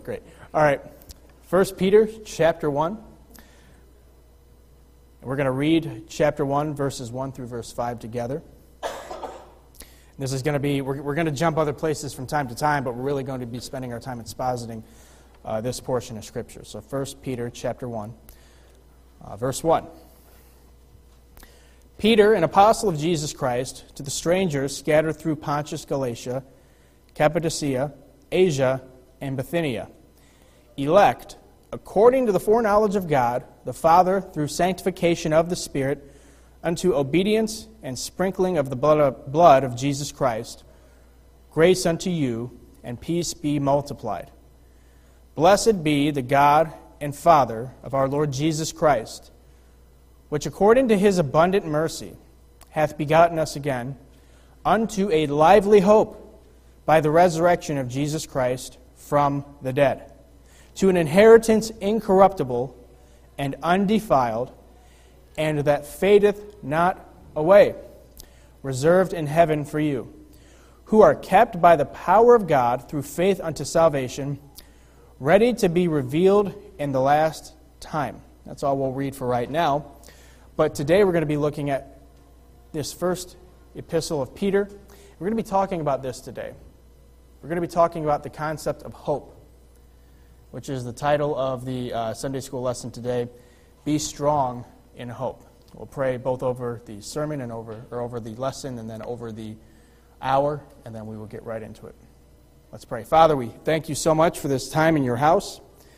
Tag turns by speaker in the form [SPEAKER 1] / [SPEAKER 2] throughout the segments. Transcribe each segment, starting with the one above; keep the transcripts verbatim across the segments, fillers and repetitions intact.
[SPEAKER 1] Great. All right. First Peter chapter one. We're going to read chapter one, verses one through verse five together. This is going to be, we're, we're going to jump other places from time to time, but we're really going to be spending our time expositing uh, this portion of Scripture. So First Peter chapter one, uh, verse one. Peter, an apostle of Jesus Christ, to the strangers scattered through Pontus, Galatia, Cappadocia, Asia, and Bithynia, elect, according to the foreknowledge of God, the Father, through sanctification of the Spirit, unto obedience and sprinkling of the blood of Jesus Christ, grace unto you, and peace be multiplied. Blessed be the God and Father of our Lord Jesus Christ, which according to his abundant mercy hath begotten us again unto a lively hope by the resurrection of Jesus Christ from the dead, to an inheritance incorruptible and undefiled, and that fadeth not away, reserved in heaven for you, who are kept by the power of God through faith unto salvation, ready to be revealed in the last time. That's all we'll read for right now. But today we're going to be looking at this first epistle of Peter. We're going to be talking about this today. We're going to be talking about the concept of hope, which is the title of the uh, Sunday school lesson today, Be Strong in Hope. We'll pray both over the sermon and over or over the lesson and then over the hour, and then we will get right into it. Let's pray. Father, we thank you so much for this time in your house.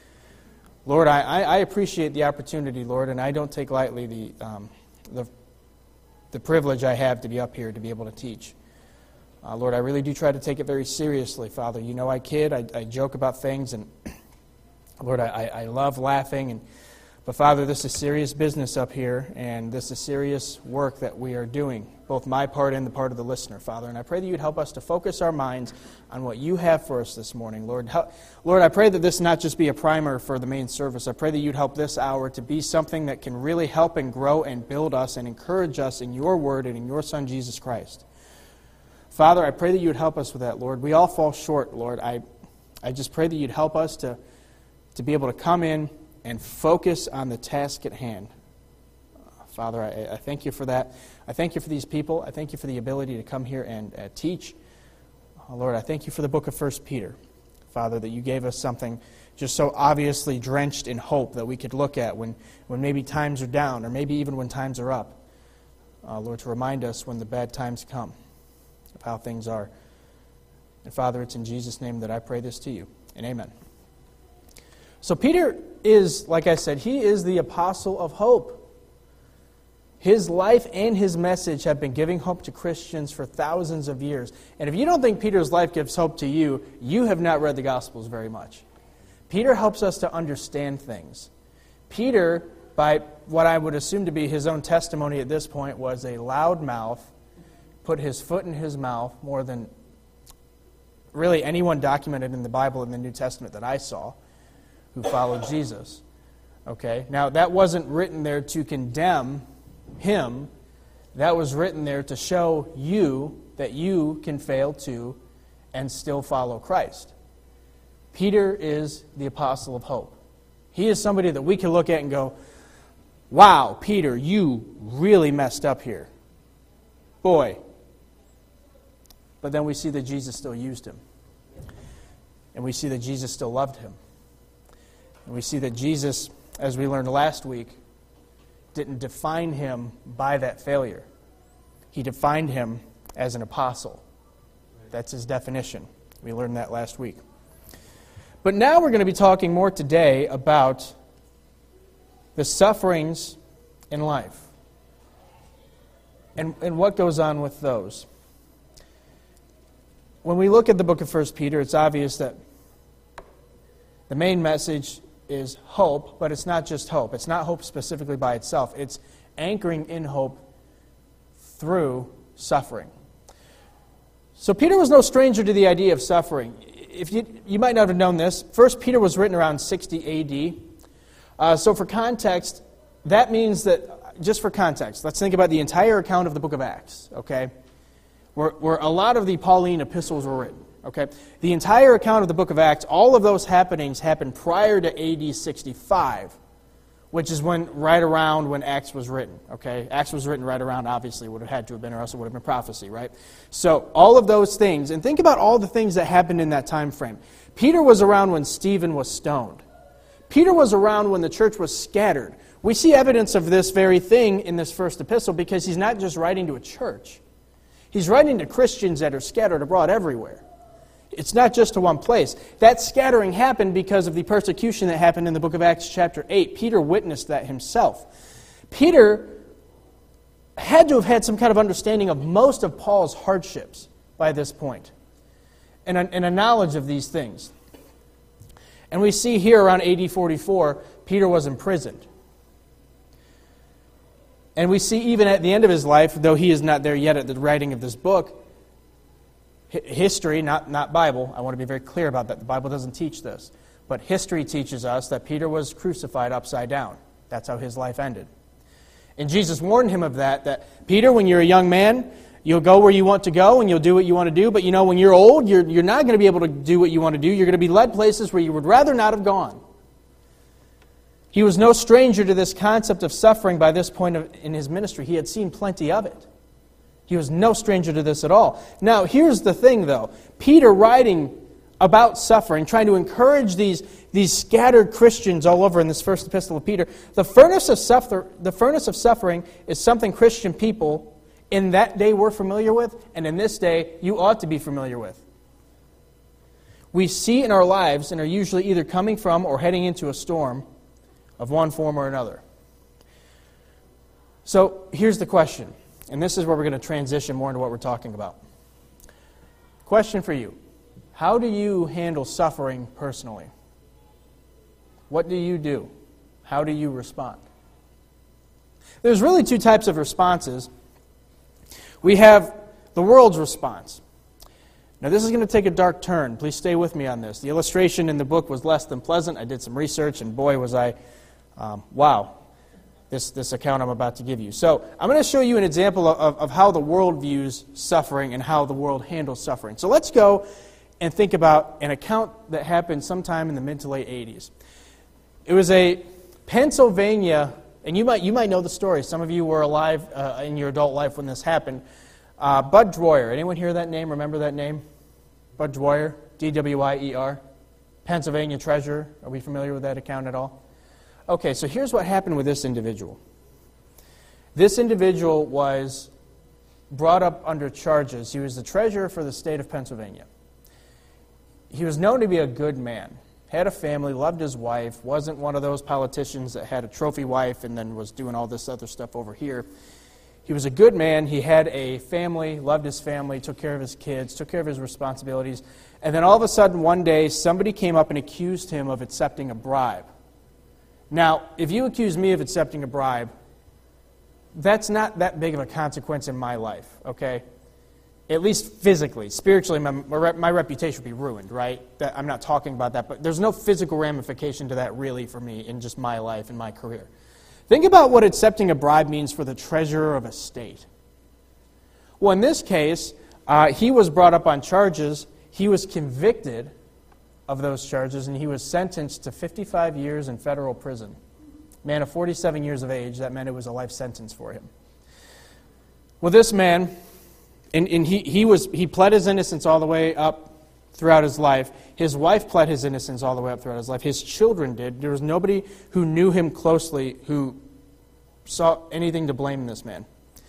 [SPEAKER 1] Lord, I, I appreciate the opportunity, Lord, and I don't take lightly the, um, the, the privilege I have to be up here to be able to teach. Uh, Lord, I really do try to take it very seriously, Father. You know I kid, I, I joke about things, and Lord, I, I love laughing, and but Father, this is serious business up here, and this is serious work that we are doing, both my part and the part of the listener, Father. And I pray that you'd help us to focus our minds on what you have for us this morning, Lord. Help, Lord, I pray that this not just be a primer for the main service. I pray that you'd help this hour to be something that can really help and grow and build us and encourage us in your word and in your Son, Jesus Christ. Father, I pray that you would help us with that, Lord. We all fall short, Lord. I, I just pray that you'd help us to, to be able to come in and focus on the task at hand. Uh, Father, I, I thank you for that. I thank you for these people. I thank you for the ability to come here and uh, teach. Uh, Lord, I thank you for the book of First Peter. Father, that you gave us something just so obviously drenched in hope that we could look at when, when maybe times are down or maybe even when times are up. Uh, Lord, to remind us when the bad times come of how things are. And Father, it's in Jesus' name that I pray this to you. And amen. So Peter is, like I said, he is the apostle of hope. His life and his message have been giving hope to Christians for thousands of years. And if you don't think Peter's life gives hope to you, you have not read the Gospels very much. Peter helps us to understand things. Peter, by what I would assume to be his own testimony at this point, was a loud mouth, put his foot in his mouth more than really anyone documented in the Bible in the New Testament that I saw, who followed Jesus. Okay? Now, that wasn't written there to condemn him. That was written there to show you that you can fail too and still follow Christ. Peter is the apostle of hope. He is somebody that we can look at and go, wow, Peter, you really messed up here. Boy. But then we see that Jesus still used him. And we see that Jesus still loved him. And we see that Jesus, as we learned last week, didn't define him by that failure. He defined him as an apostle. That's his definition. We learned that last week. But now we're going to be talking more today about the sufferings in life and, and what goes on with those. When we look at the book of First Peter, it's obvious that the main message is hope, but it's not just hope. It's not hope specifically by itself. It's anchoring in hope through suffering. So Peter was no stranger to the idea of suffering. If you you might not have known this, First Peter was written around sixty A D. Uh, so for context, that means that, just for context, let's think about the entire account of the book of Acts, okay, where, where a lot of the Pauline epistles were written. Okay? The entire account of the book of Acts, all of those happenings happened prior to A D sixty-five, which is when right around when Acts was written. Okay? Acts was written right around, obviously, would have had to have been, or else it would have been prophecy, right? So all of those things, and think about all the things that happened in that time frame. Peter was around when Stephen was stoned. Peter was around when the church was scattered. We see evidence of this very thing in this first epistle because he's not just writing to a church. He's writing to Christians that are scattered abroad everywhere. It's not just to one place. That scattering happened because of the persecution that happened in the book of Acts chapter eight. Peter witnessed that himself. Peter had to have had some kind of understanding of most of Paul's hardships by this point, and a, and a knowledge of these things. And we see here around A D forty-four, Peter was imprisoned. And we see even at the end of his life, though he is not there yet at the writing of this book, history, not, not Bible, I want to be very clear about that. The Bible doesn't teach this. But history teaches us that Peter was crucified upside down. That's how his life ended. And Jesus warned him of that, that Peter, when you're a young man, you'll go where you want to go and you'll do what you want to do. But you know, when you're old, you're, you're not going to be able to do what you want to do. You're going to be led places where you would rather not have gone. He was no stranger to this concept of suffering by this point of, in his ministry. He had seen plenty of it. He was no stranger to this at all. Now, here's the thing, though. Peter writing about suffering, trying to encourage these, these scattered Christians all over in this first epistle of Peter, the furnace of suffer, the furnace of suffering is something Christian people in that day were familiar with, and in this day you ought to be familiar with. We see in our lives and are usually either coming from or heading into a storm of one form or another. So here's the question, and this is where we're going to transition more into what we're talking about. Question for you. How do you handle suffering personally? What do you do? How do you respond? There's really two types of responses. We have the world's response. Now this is going to take a dark turn. Please stay with me on this. The illustration in the book was less than pleasant. I did some research, and boy was I, um, wow, this, this account I'm about to give you. So I'm going to show you an example of, of how the world views suffering and how the world handles suffering. So let's go and think about an account that happened sometime in the mid to late eighties. It was a Pennsylvania, and you might you might know the story. Some of you were alive uh, in your adult life when this happened. Uh, Bud Dwyer. Anyone hear that name? Remember that name? Bud Dwyer, D W I E R. Pennsylvania treasurer. Are we familiar with that account at all? Okay, so here's what happened with this individual. This individual was brought up under charges. He was the treasurer for the state of Pennsylvania. He was known to be a good man. Had a family, loved his wife, wasn't one of those politicians that had a trophy wife and then was doing all this other stuff over here. He was a good man. He had a family, loved his family, took care of his kids, took care of his responsibilities. And then all of a sudden, one day, somebody came up and accused him of accepting a bribe. Now, if you accuse me of accepting a bribe, that's not that big of a consequence in my life, okay? At least physically. Spiritually, my, my reputation would be ruined, right? That, I'm not talking about that, but there's no physical ramification to that really for me in just my life and my career. Think about what accepting a bribe means for the treasurer of a state. Well, in this case, uh, he was brought up on charges. He was convicted of those charges, and he was sentenced to fifty-five years in federal prison. Man of forty-seven years of age, that meant it was a life sentence for him. Well, this man, and, and he, he, was, he pled his innocence all the way up throughout his life. His wife pled his innocence all the way up throughout his life. His children did. There was nobody who knew him closely who saw anything to blame this man.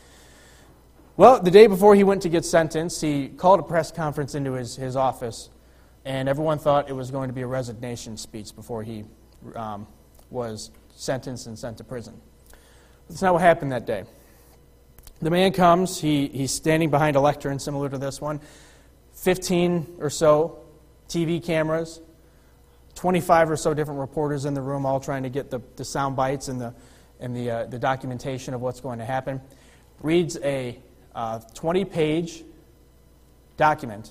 [SPEAKER 1] Well, the day before he went to get sentenced, he called a press conference into his, his office, and everyone thought it was going to be a resignation speech before he um, was sentenced and sent to prison. That's not what happened that day. The man comes, he, he's standing behind a lectern similar to this one, fifteen or so T V cameras, twenty-five or so different reporters in the room, all trying to get the, the sound bites and the and the, uh, the documentation of what's going to happen. Reads a uh, twenty-page document,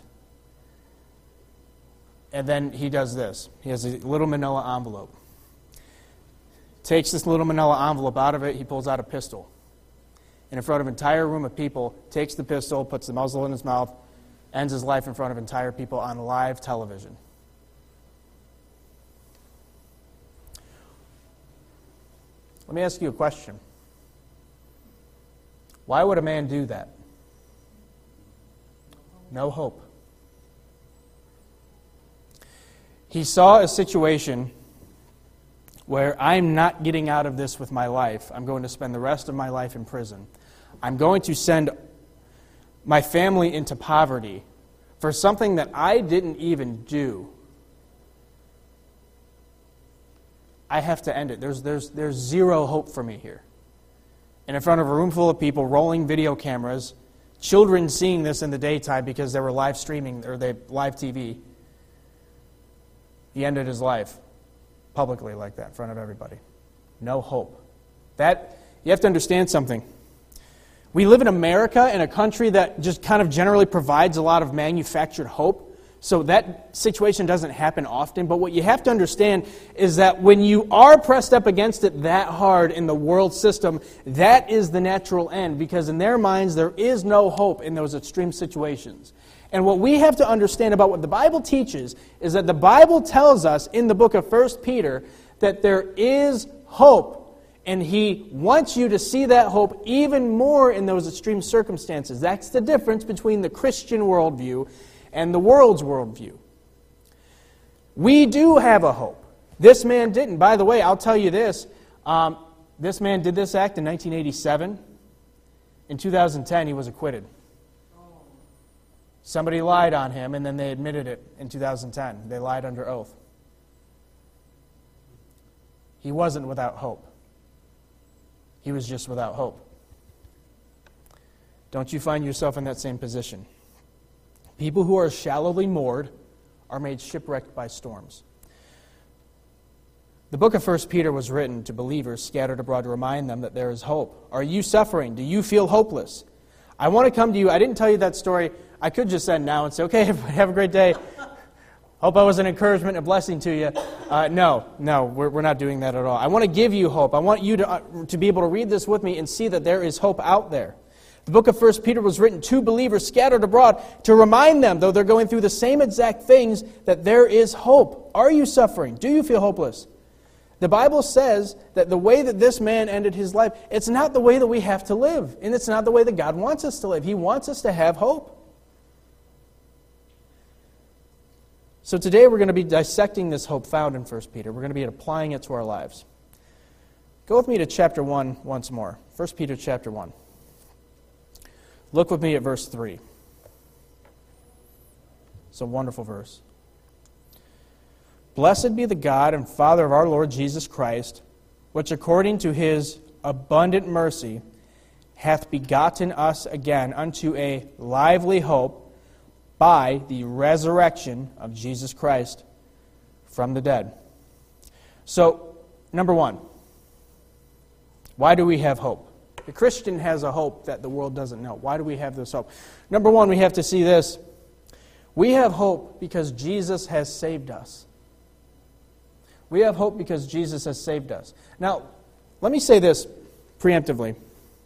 [SPEAKER 1] and then he does this. He has a little manila envelope. Takes this little manila envelope out of it, he pulls out a pistol. And in front of an entire room of people, takes the pistol, puts the muzzle in his mouth, ends his life in front of entire people on live television. Let me ask you a question. Why would a man do that? No hope. He saw a situation where I'm not getting out of this with my life. I'm going to spend the rest of my life in prison. I'm going to send my family into poverty for something that I didn't even do. I have to end it. There's, there's, there's zero hope for me here. And in front of a room full of people, rolling video cameras, children seeing this in the daytime because they were live streaming, or they live T V, he ended his life publicly like that in front of everybody. No hope. That, you have to understand something. We live in America, in a country that just kind of generally provides a lot of manufactured hope. So that situation doesn't happen often. But what you have to understand is that when you are pressed up against it that hard in the world system, that is the natural end. Because in their minds, there is no hope in those extreme situations. And what we have to understand about what the Bible teaches is that the Bible tells us in the book of First Peter that there is hope. And he wants you to see that hope even more in those extreme circumstances. That's the difference between the Christian worldview and the world's worldview. We do have a hope. This man didn't. By the way, I'll tell you this. Um, this man did this act in nineteen eighty-seven. In two thousand ten, he was acquitted. Somebody lied on him, and then they admitted it in two thousand ten. They lied under oath. He wasn't without hope. He was just without hope. Don't you find yourself in that same position? People who are shallowly moored are made shipwrecked by storms. The book of First Peter was written to believers scattered abroad to remind them that there is hope. Are you suffering? Do you feel hopeless? I want to come to you. I didn't tell you that story. I could just end now and say, okay, have a great day. Hope I was an encouragement, a blessing to you. Uh, no, no, we're, we're not doing that at all. I want to give you hope. I want you to, uh, to be able to read this with me and see that there is hope out there. The book of First Peter was written to believers scattered abroad to remind them, though they're going through the same exact things, that there is hope. Are you suffering? Do you feel hopeless? The Bible says that the way that this man ended his life, it's not the way that we have to live. And it's not the way that God wants us to live. He wants us to have hope. So today we're going to be dissecting this hope found in First Peter. We're going to be applying it to our lives. Go with me to chapter one once more. First Peter chapter one. Look with me at verse three. It's a wonderful verse. Blessed be the God and Father of our Lord Jesus Christ, which according to his abundant mercy hath begotten us again unto a lively hope by the resurrection of Jesus Christ from the dead. So, number one, why do we have hope? The Christian has a hope that the world doesn't know. Why do we have this hope? Number one, we have to see this. We have hope because Jesus has saved us. We have hope because Jesus has saved us. Now, let me say this preemptively.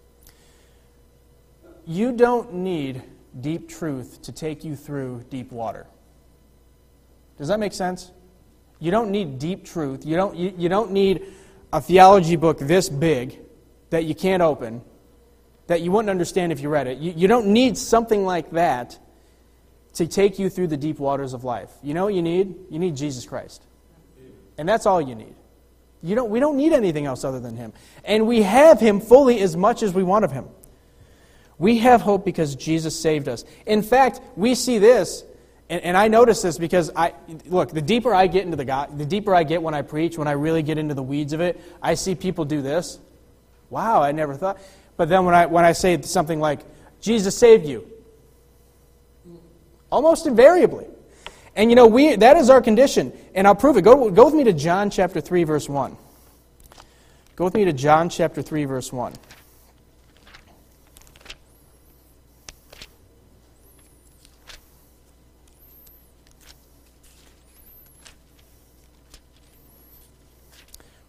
[SPEAKER 1] You don't need deep truth to take you through deep water. Does that make sense? You don't need deep truth. You don't, you, you don't need a theology book this big that you can't open, that you wouldn't understand if you read it. You, you don't need something like that to take you through the deep waters of life. You know what you need? You need Jesus Christ. And that's all you need. You don't, we don't need anything else other than Him. And we have Him fully as much as we want of Him. We have hope because Jesus saved us. In fact, we see this, and, and I notice this because, I look, the deeper I get into the God, the deeper I get when I preach, when I really get into the weeds of it, I see people do this. Wow, I never thought. But then when I when I say something like, Jesus saved you, almost invariably. And you know, we that is our condition. And I'll prove it. Go, go with me to John chapter three, verse one. Go with me to John chapter three, verse one.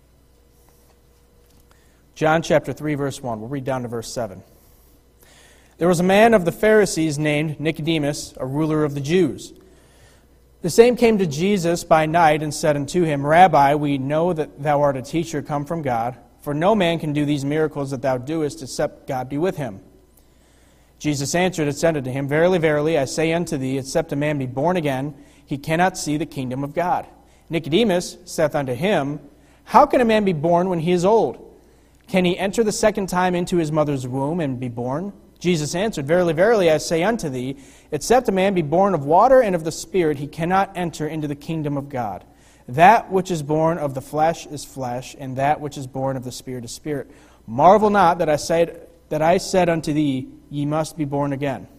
[SPEAKER 1] John chapter three, verse one. We'll read down to verse seven. There was a man of the Pharisees named Nicodemus, a ruler of the Jews. The same came to Jesus by night and said unto him, Rabbi, we know that thou art a teacher come from God, for no man can do these miracles that thou doest except God be with him. Jesus answered and said unto him, Verily, verily, I say unto thee, except a man be born again, he cannot see the kingdom of God. Nicodemus saith unto him, How can a man be born when he is old? Can he enter the second time into his mother's womb and be born? Jesus answered, Verily, verily, I say unto thee, except a man be born of water and of the Spirit, he cannot enter into the kingdom of God. That which is born of the flesh is flesh, and that which is born of the Spirit is spirit. Marvel not that I said that I said unto thee, Ye must be born again.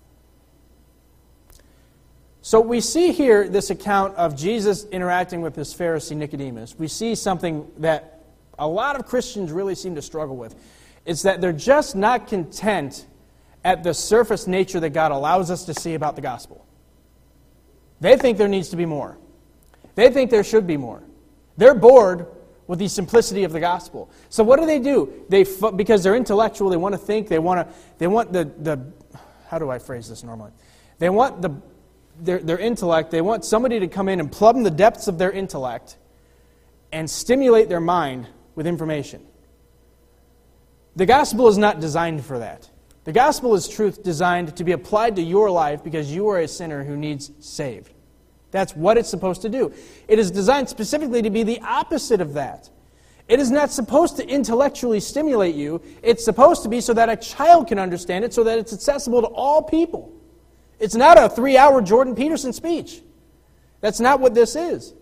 [SPEAKER 1] So we see here this account of Jesus interacting with this Pharisee Nicodemus. We see something that a lot of Christians really seem to struggle with. It's that they're just not content at the surface nature that God allows us to see about the gospel. They think there needs to be more. They think there should be more. They're bored with the simplicity of the gospel. So what do they do? They because they're intellectual, they want to think, they want to they want the the how do I phrase this normally? They want the their their intellect, they want somebody to come in and plumb the depths of their intellect and stimulate their mind with information. The gospel is not designed for that. The gospel is truth designed to be applied to your life because you are a sinner who needs saved. That's what it's supposed to do. It is designed specifically to be the opposite of that. It is not supposed to intellectually stimulate you. It's supposed to be so that a child can understand it, so that it's accessible to all people. It's not a three-hour Jordan Peterson speech. That's not what this is.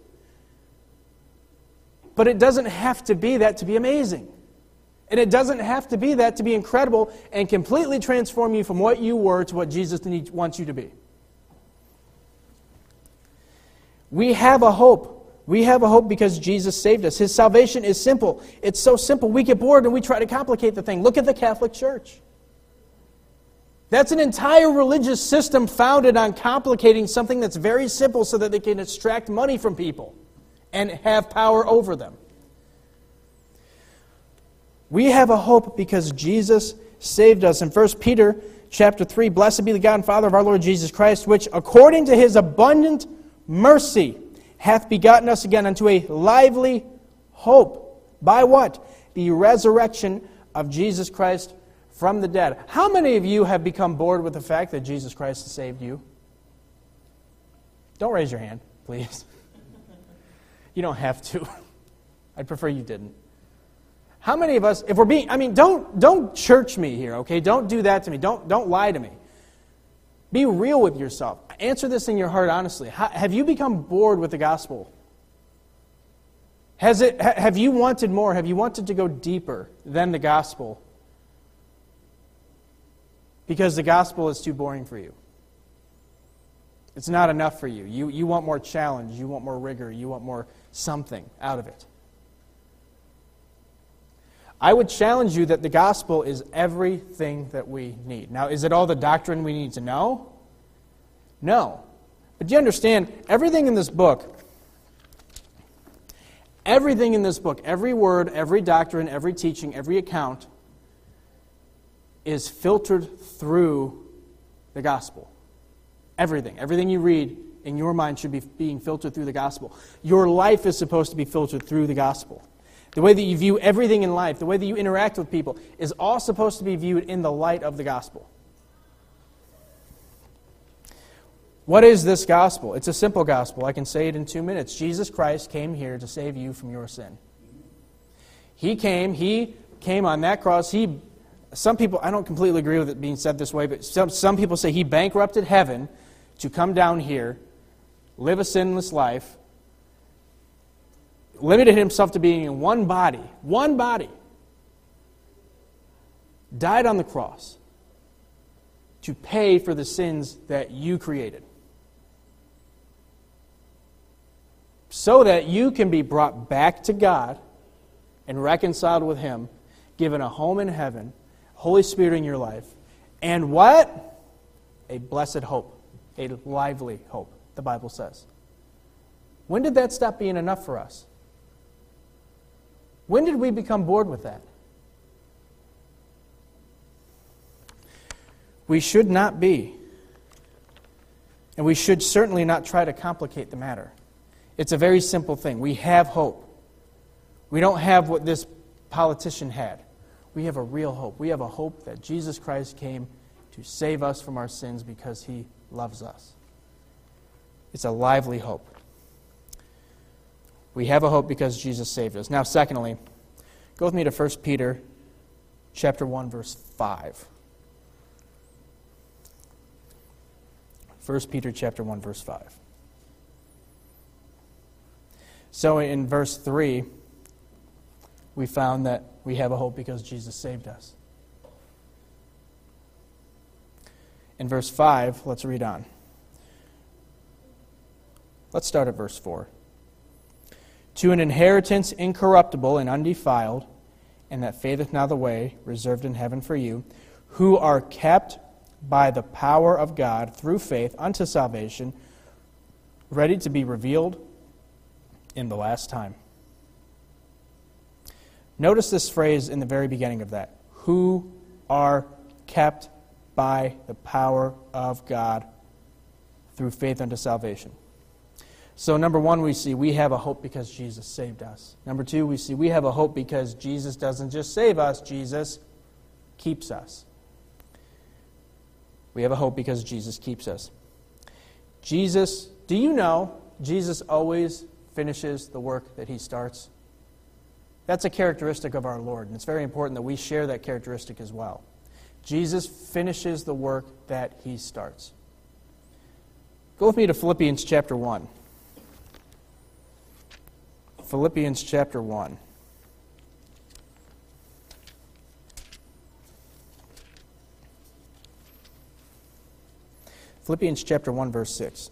[SPEAKER 1] But it doesn't have to be that to be amazing. And it doesn't have to be that to be incredible and completely transform you from what you were to what Jesus wants you to be. We have a hope. We have a hope because Jesus saved us. His salvation is simple. It's so simple. We get bored and we try to complicate the thing. Look at the Catholic Church. That's an entire religious system founded on complicating something that's very simple so that they can extract money from people and have power over them. We have a hope because Jesus saved us. In First Peter chapter three, Blessed be the God and Father of our Lord Jesus Christ, which according to His abundant mercy hath begotten us again unto a lively hope. By what? The resurrection of Jesus Christ from the dead. How many of you have become bored with the fact that Jesus Christ has saved you? Don't raise your hand, please. You don't have to. I'd prefer you didn't. How many of us, if we're being, I mean, don't don't church me here, okay? Don't do that to me. Don't don't lie to me. Be real with yourself. Answer this in your heart honestly. How, have you become bored with the gospel? Has it? Ha, have you wanted more? Have you wanted to go deeper than the gospel? Because the gospel is too boring for you. It's not enough for you. You you want more challenge. You want more rigor. You want more something out of it. I would challenge you that the gospel is everything that we need. Now, is it all the doctrine we need to know? No. But do you understand, everything in this book, everything in this book, every word, every doctrine, every teaching, every account is filtered through the gospel. Everything. Everything you read in your mind should be being filtered through the gospel. Your life is supposed to be filtered through the gospel. The way that you view everything in life, the way that you interact with people, is all supposed to be viewed in the light of the gospel. What is this gospel? It's a simple gospel. I can say it in two minutes. Jesus Christ came here to save you from your sin. He came, He came on that cross. He, some people, I don't completely agree with it being said this way, but some, some people say He bankrupted heaven to come down here, live a sinless life, limited Himself to being in one body, one body, died on the cross to pay for the sins that you created, so that you can be brought back to God and reconciled with Him, given a home in heaven, Holy Spirit in your life, and what? A blessed hope, a lively hope, the Bible says. When did that stop being enough for us? When did we become bored with that? We should not be. And we should certainly not try to complicate the matter. It's a very simple thing. We have hope. We don't have what this politician had. We have a real hope. We have a hope that Jesus Christ came to save us from our sins because He loves us. It's a lively hope. We have a hope because Jesus saved us. Now, secondly, go with me to First Peter chapter one, verse five. First Peter chapter one, verse five. So in verse three, we found that we have a hope because Jesus saved us. In verse five, let's read on. Let's start at verse four. To an inheritance incorruptible and undefiled, and that fadeth not away, reserved in heaven for you, who are kept by the power of God through faith unto salvation, ready to be revealed in the last time. Notice this phrase in the very beginning of that. Who are kept by the power of God through faith unto salvation. So number one, we see we have a hope because Jesus saved us. Number two, we see we have a hope because Jesus doesn't just save us, Jesus keeps us. We have a hope because Jesus keeps us. Jesus, do you know Jesus always finishes the work that He starts? That's a characteristic of our Lord, and it's very important that we share that characteristic as well. Jesus finishes the work that He starts. Go with me to Philippians chapter one. Philippians chapter one. Philippians chapter one, verse six.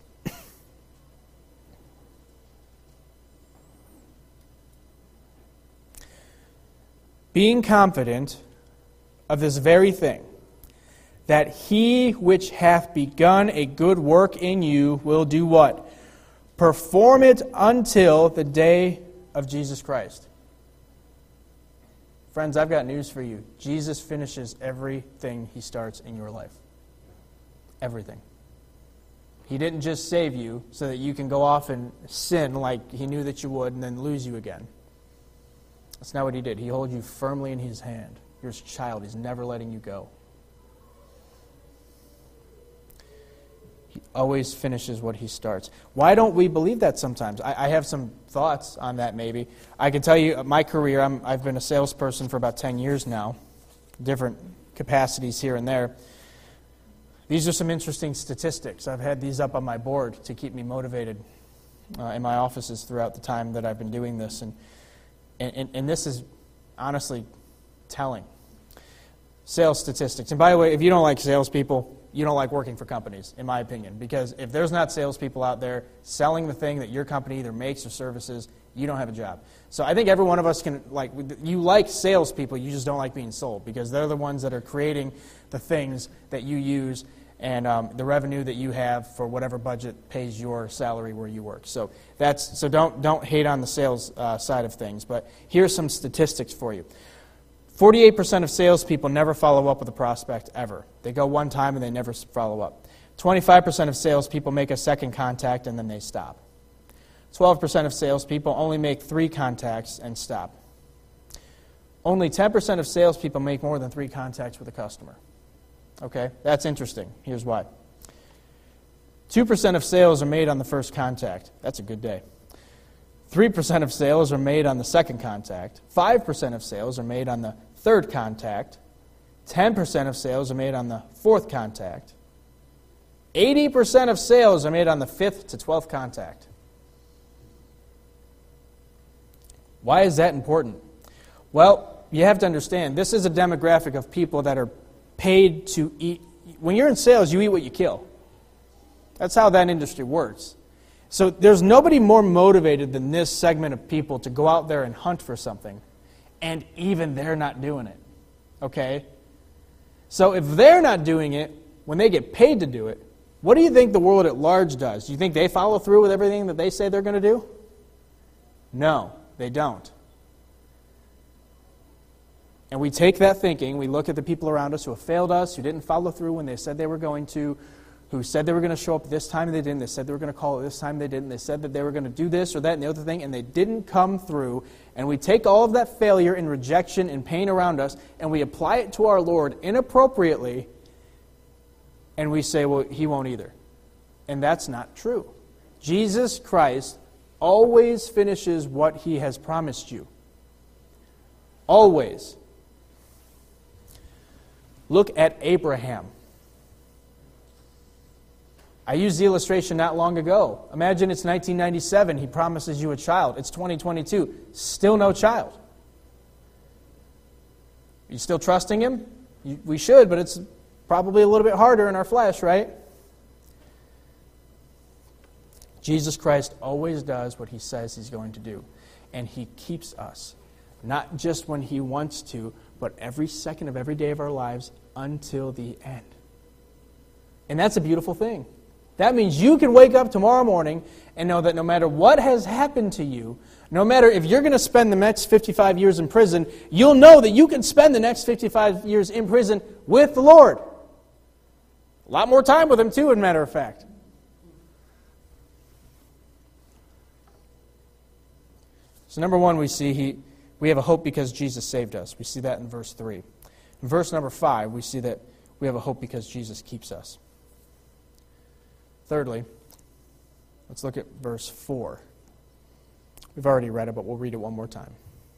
[SPEAKER 1] Being confident of this very thing, that He which hath begun a good work in you will do what? Perform it until the day of Jesus Christ. Friends, I've got news for you. Jesus finishes everything He starts in your life. Everything. He didn't just save you so that you can go off and sin like He knew that you would and then lose you again. That's not what He did. He holds you firmly in His hand. You're His child. He's never letting you go. He always finishes what He starts. Why don't we believe that sometimes? I, I have some thoughts on that maybe. I can tell you my career, I'm, I've been a salesperson for about ten years now, different capacities here and there. These are some interesting statistics. I've had these up on my board to keep me motivated uh, in my offices throughout the time that I've been doing this. And, and, and this is honestly telling. Sales statistics. And by the way, if you don't like salespeople, you don't like working for companies, in my opinion. Because if there's not salespeople out there selling the thing that your company either makes or services, you don't have a job. So I think every one of us can, like, you like salespeople, you just don't like being sold. Because they're the ones that are creating the things that you use and um, the revenue that you have for whatever budget pays your salary where you work. So that's so don't don't hate on the sales uh, side of things. But here's some statistics for you. forty-eight percent of salespeople never follow up with a prospect ever. They go one time and they never follow up. twenty-five percent of salespeople make a second contact and then they stop. twelve percent of salespeople only make three contacts and stop. Only ten percent of salespeople make more than three contacts with a customer. Okay, that's interesting. Here's why. two percent of sales are made on the first contact. That's a good day. three percent of sales are made on the second contact. five percent of sales are made on the third contact. ten percent of sales are made on the fourth contact. eighty percent of sales are made on the fifth to twelfth contact. Why is that important? Well, you have to understand, this is a demographic of people that are paid to eat. When you're in sales, you eat what you kill. That's how that industry works. So there's nobody more motivated than this segment of people to go out there and hunt for something, and even they're not doing it. Okay? So if they're not doing it, when they get paid to do it, what do you think the world at large does? Do you think they follow through with everything that they say they're going to do? No, they don't. And we take that thinking, we look at the people around us who have failed us, who didn't follow through when they said they were going to, who said they were going to show up this time and they didn't, they said they were going to call it this time, they didn't, they said that they were going to do this or that and the other thing, and they didn't come through. And we take all of that failure and rejection and pain around us, and we apply it to our Lord inappropriately, and we say, well, He won't either. And that's not true. Jesus Christ always finishes what He has promised you. Always. Look at Abraham. I used the illustration not long ago. Imagine it's nineteen ninety-seven. He promises you a child. It's twenty twenty-two. Still no child. Are you still trusting Him? You, we should, but it's probably a little bit harder in our flesh, right? Jesus Christ always does what He says He's going to do. And He keeps us. Not just when He wants to, but every second of every day of our lives until the end. And that's a beautiful thing. That means you can wake up tomorrow morning and know that no matter what has happened to you, no matter if you're going to spend the next fifty-five years in prison, you'll know that you can spend the next fifty-five years in prison with the Lord. A lot more time with Him too, as a matter of fact. So number one, we see he, we have a hope because Jesus saved us. We see that in verse three. In verse number five, we see that we have a hope because Jesus keeps us. Thirdly, let's look at verse four. We've already read it, but we'll read it one more time.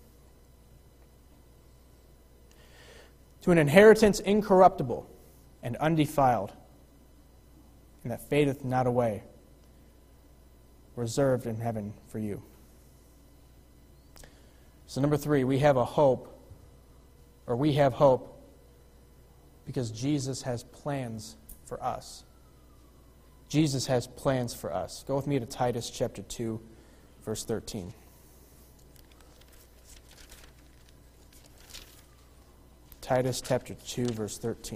[SPEAKER 1] To an inheritance incorruptible and undefiled, and that fadeth not away, reserved in heaven for you. So number three, we have a hope, or we have hope because Jesus has plans for us. Jesus has plans for us. Go with me to Titus chapter two, verse thirteen. Titus chapter two, verse thirteen.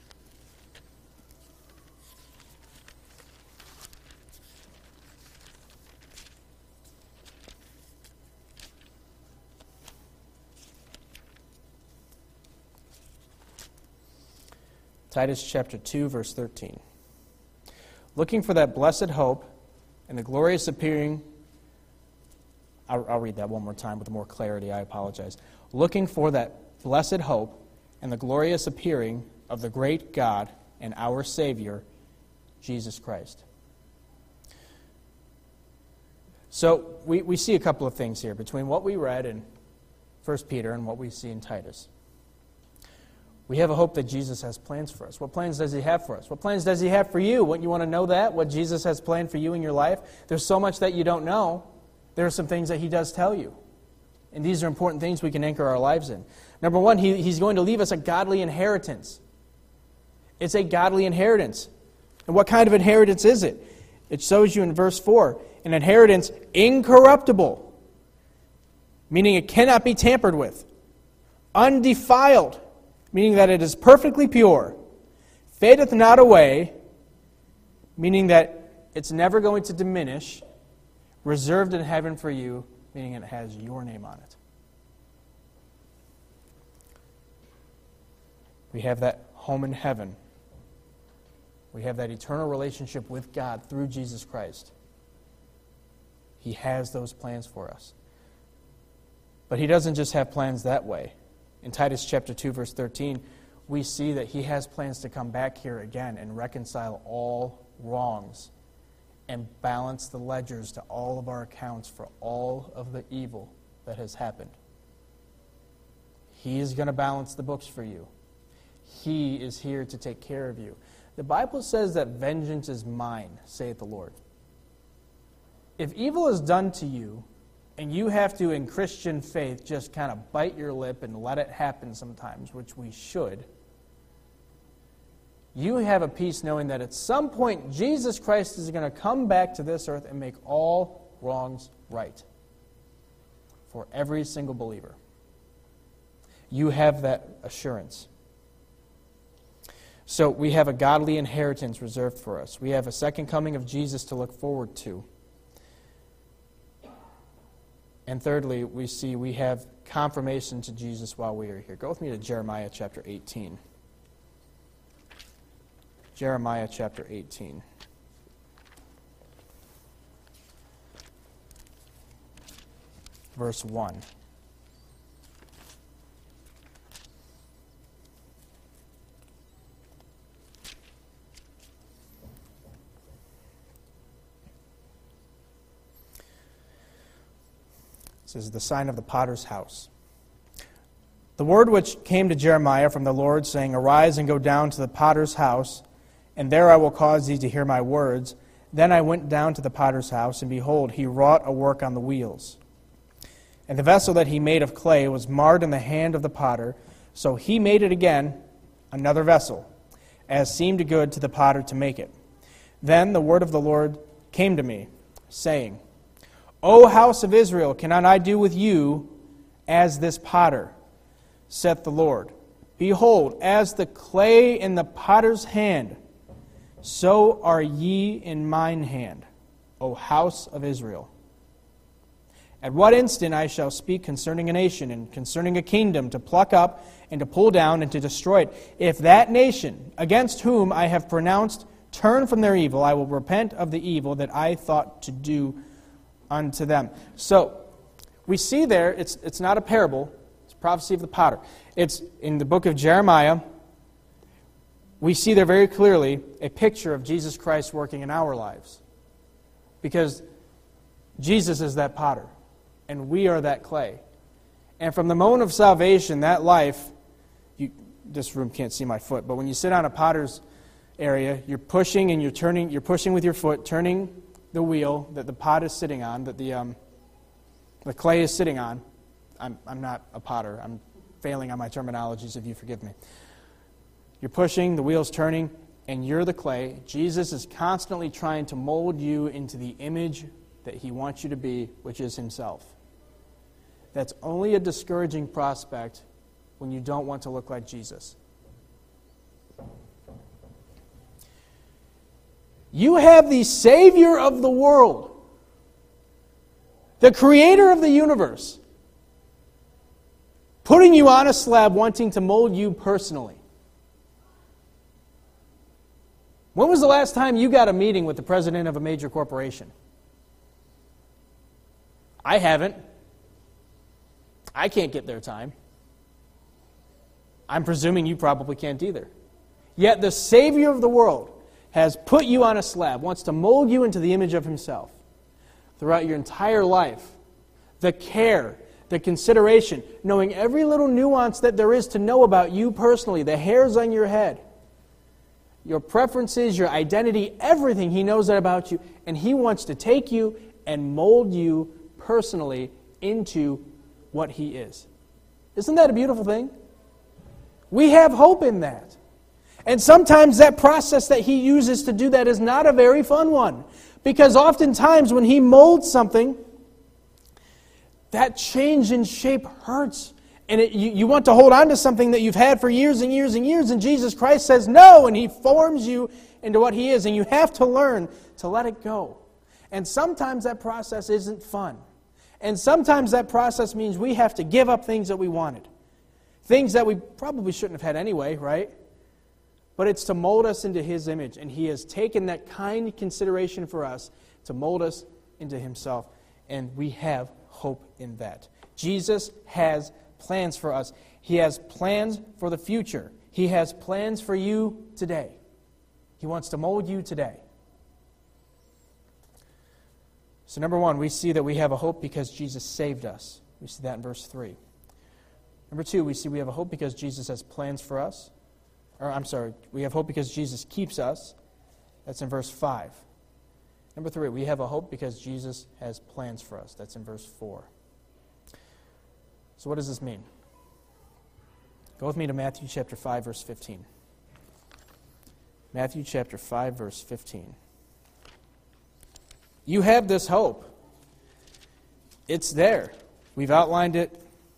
[SPEAKER 1] Titus chapter two, verse thirteen. Looking for that blessed hope and the glorious appearing... I'll, I'll read that one more time with more clarity. I apologize. Looking for that blessed hope and the glorious appearing of the great God and our Savior, Jesus Christ. So we, we see a couple of things here between what we read in First Peter and what we see in Titus. We have a hope that Jesus has plans for us. What plans does He have for us? What plans does He have for you? Wouldn't you want to know that? What Jesus has planned for you in your life? There's so much that you don't know. There are some things that He does tell you. And these are important things we can anchor our lives in. Number one, he, He's going to leave us a godly inheritance. It's a godly inheritance. And what kind of inheritance is it? It shows you in verse four. An inheritance incorruptible, meaning it cannot be tampered with. Undefiled, meaning that it is perfectly pure. Fadeth not away, meaning that it's never going to diminish. Reserved in heaven for you, meaning it has your name on it. We have that home in heaven. We have that eternal relationship with God through Jesus Christ. He has those plans for us. But He doesn't just have plans that way. In Titus chapter two, verse thirteen, we see that He has plans to come back here again and reconcile all wrongs and balance the ledgers to all of our accounts for all of the evil that has happened. He is going to balance the books for you. He is here to take care of you. The Bible says that vengeance is mine, saith the Lord. If evil is done to you, and you have to, in Christian faith, just kind of bite your lip and let it happen sometimes, which we should, you have a peace knowing that at some point Jesus Christ is going to come back to this earth and make all wrongs right for every single believer. You have that assurance. So we have a godly inheritance reserved for us. We have a second coming of Jesus to look forward to. And thirdly, we see we have confirmation to Jesus while we are here. Go with me to Jeremiah chapter eighteen. Jeremiah chapter eighteen. Verse one. This is the sign of the potter's house. The word which came to Jeremiah from the Lord, saying, Arise and go down to the potter's house, and there I will cause thee to hear my words. Then I went down to the potter's house, and behold, he wrought a work on the wheels. And the vessel that he made of clay was marred in the hand of the potter, so he made it again, another vessel, as seemed good to the potter to make it. Then the word of the Lord came to me, saying, O house of Israel, cannot I do with you as this potter, saith the Lord? Behold, as the clay in the potter's hand, so are ye in mine hand, O house of Israel. At what instant I shall speak concerning a nation and concerning a kingdom to pluck up and to pull down and to destroy it. If that nation, against whom I have pronounced, turn from their evil, I will repent of the evil that I thought to do unto them. So, we see there, it's it's not a parable, it's a prophecy of the potter. It's in the book of Jeremiah. We see there very clearly a picture of Jesus Christ working in our lives. Because Jesus is that potter, and we are that clay. And from the moment of salvation, that life, you, this room can't see my foot, but when you sit on a potter's area, you're pushing and you're turning, you're pushing with your foot, turning the wheel that the pot is sitting on, that the um, the clay is sitting on. I'm I'm not a potter. I'm failing on my terminologies, if you forgive me. You're pushing, the wheel's turning, and you're the clay. Jesus is constantly trying to mold you into the image that he wants you to be, which is himself. That's only a discouraging prospect when you don't want to look like Jesus. You have the Savior of the world, the Creator of the universe, putting you on a slab wanting to mold you personally. When was the last time you got a meeting with the president of a major corporation? I haven't. I can't get their time. I'm presuming you probably can't either. Yet the Savior of the world has put you on a slab, wants to mold you into the image of himself. Throughout your entire life, the care, the consideration, knowing every little nuance that there is to know about you personally, the hairs on your head, your preferences, your identity, everything he knows that about you, and he wants to take you and mold you personally into what he is. Isn't that a beautiful thing? We have hope in that. And sometimes that process that he uses to do that is not a very fun one. Because oftentimes when he molds something, that change in shape hurts. And it, you, you want to hold on to something that you've had for years and years and years. And Jesus Christ says no, and he forms you into what he is. And you have to learn to let it go. And sometimes that process isn't fun. And sometimes that process means we have to give up things that we wanted. Things that we probably shouldn't have had anyway, right? But it's to mold us into his image. And he has taken that kind consideration for us to mold us into himself. And we have hope in that. Jesus has plans for us. He has plans for the future. He has plans for you today. He wants to mold you today. So number one, we see that we have a hope because Jesus saved us. We see that in verse three. Number two, we see we have a hope because Jesus has plans for us. Or, I'm sorry, we have hope because Jesus keeps us. That's in verse five. Number three, we have a hope because Jesus has plans for us. That's in verse four. So what does this mean? Go with me to Matthew chapter five, verse fifteen. Matthew chapter five, verse fifteen. You have this hope. It's there. We've outlined it.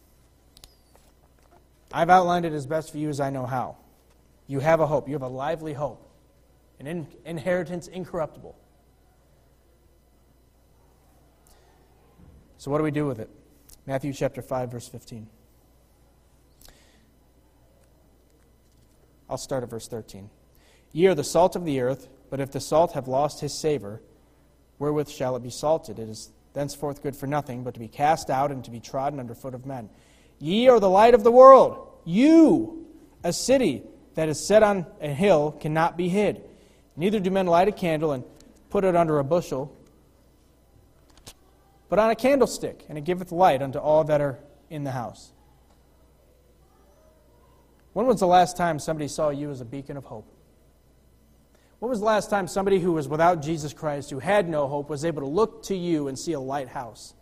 [SPEAKER 1] I've outlined it as best for you as I know how. You have a hope. You have a lively hope. An in- inheritance incorruptible. So what do we do with it? Matthew chapter five, verse fifteen. I'll start at verse thirteen. Ye are the salt of the earth, but if the salt have lost his savor, wherewith shall it be salted? It is thenceforth good for nothing, but to be cast out and to be trodden under foot of men. Ye are the light of the world. You, a city that is set on a hill, cannot be hid. Neither do men light a candle and put it under a bushel, but on a candlestick, and it giveth light unto all that are in the house. When was the last time somebody saw you as a beacon of hope? When was the last time somebody who was without Jesus Christ, who had no hope, was able to look to you and see a lighthouse?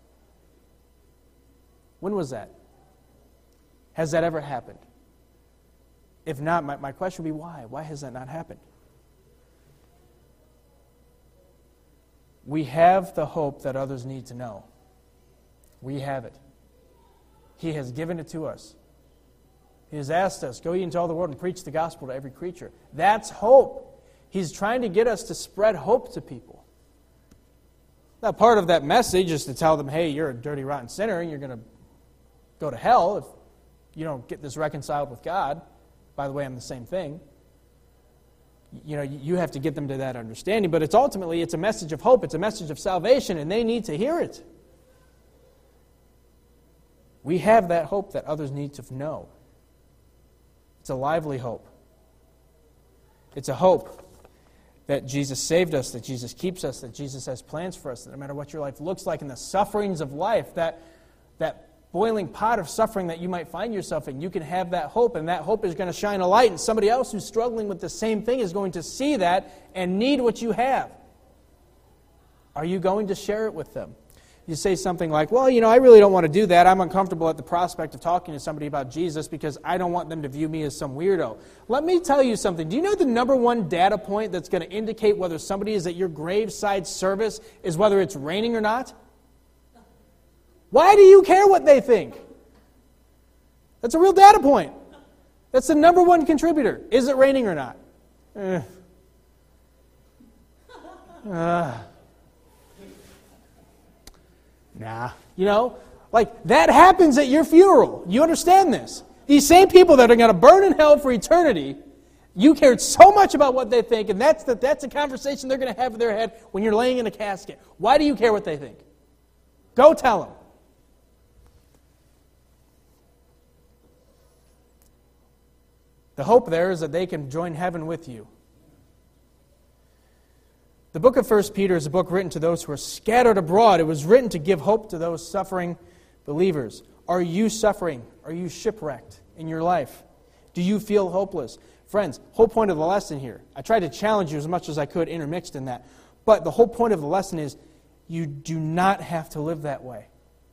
[SPEAKER 1] When was that? Has that ever happened? If not, my, my question would be why? Why has that not happened? We have the hope that others need to know. We have it. He has given it to us. He has asked us, go ye into all the world and preach the gospel to every creature. That's hope. He's trying to get us to spread hope to people. Now, part of that message is to tell them, hey, you're a dirty, rotten sinner, and you're going to go to hell if you don't get this reconciled with God. By the way, I'm the same thing. You know, you have to get them to that understanding, but it's ultimately, it's a message of hope, it's a message of salvation, and they need to hear it. We have that hope that others need to know. It's a lively hope. It's a hope that Jesus saved us, that Jesus keeps us, that Jesus has plans for us, that no matter what your life looks like in the sufferings of life, that, that boiling pot of suffering that you might find yourself in, you can have that hope, and that hope is going to shine a light, and somebody else who's struggling with the same thing is going to see that and need what you have. Are you going to share it with them? You say something like, well, you know, I really don't want to do that. I'm uncomfortable at the prospect of talking to somebody about Jesus because I don't want them to view me as some weirdo. Let me tell you something. Do you know the number one data point that's going to indicate whether somebody is at your graveside service is whether it's raining or not? Why do you care what they think? That's a real data point. That's the number one contributor. Is it raining or not? Eh. Uh. Nah. You know, like that happens at your funeral. You understand this. These same people that are going to burn in hell for eternity, you cared so much about what they think, and that's the, that's a conversation they're going to have in their head when you're laying in a casket. Why do you care what they think? Go tell them. The hope there is that they can join heaven with you. The book of First Peter is a book written to those who are scattered abroad. It was written to give hope to those suffering believers. Are you suffering? Are you shipwrecked in your life? Do you feel hopeless? Friends, whole point of the lesson here, I tried to challenge you as much as I could intermixed in that, but the whole point of the lesson is you do not have to live that way.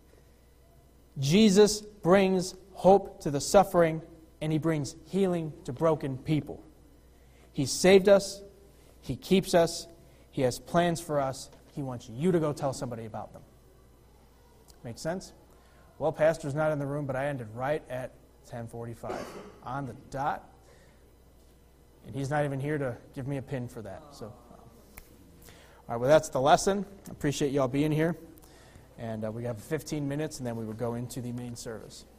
[SPEAKER 1] Jesus brings hope to the suffering, and He brings healing to broken people. He saved us. He keeps us. He has plans for us. He wants you to go tell somebody about them. Make sense? Well, Pastor's not in the room, but I ended right at ten forty-five. On the dot. And he's not even here to give me a pin for that. So, all right, well, that's the lesson. I appreciate you all being here. And uh, we have fifteen minutes, and then we will go into the main service.